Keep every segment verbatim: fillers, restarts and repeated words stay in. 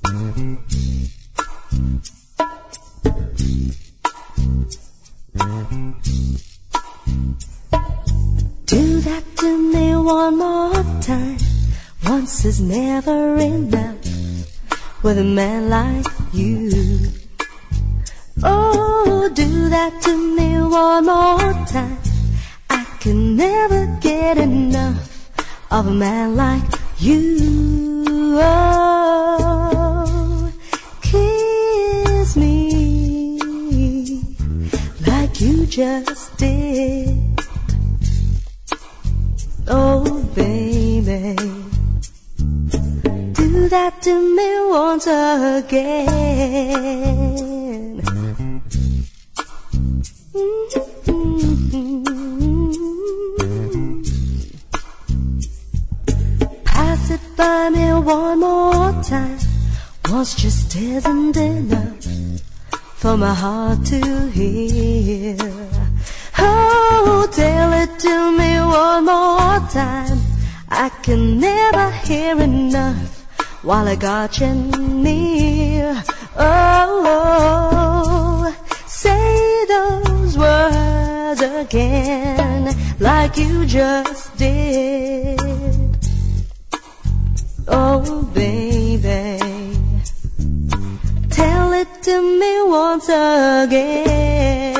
Do that to me one more time. Once is never enough with a man like you. Oh, do that to me one more time. I can never get enough of a man like you. Oh, kiss me like you just did. Oh, baby, do that to me once again. Mm-hmm. Pass it by me one more time. Once just isn't enough for my heart to hear. Oh, tell it to me one more time. I can never hear enough while I got you near. Oh, say those words again like you just did. Oh, baby, tell it to me once again.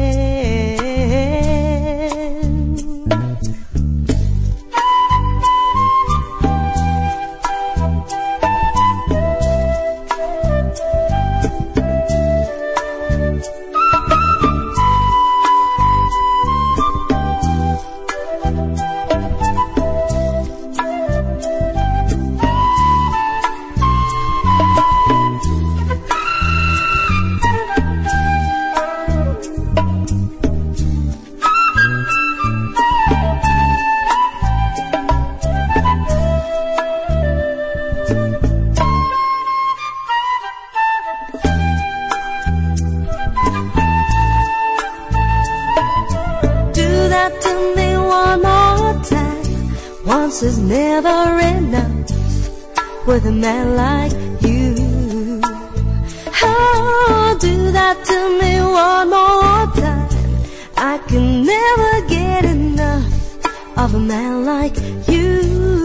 To me one more time. Once is never enough with a man like you. Oh, do that to me one more time. I can never get enough of a man like you.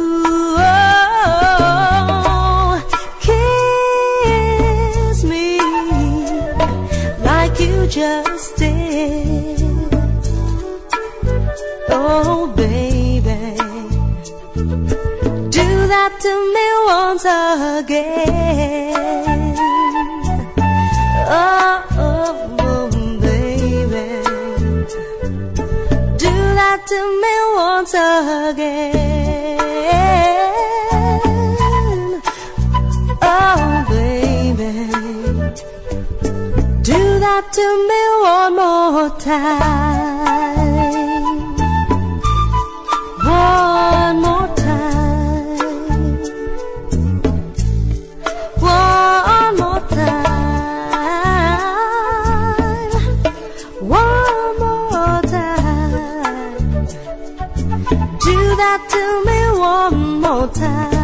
Oh, kiss me like you just did. Oh, baby, do that to me once again. Oh, oh, oh, baby, do that to me once again. Oh, baby, do that to me one more time. One more time. One more time. One more time. Do that to me one more time.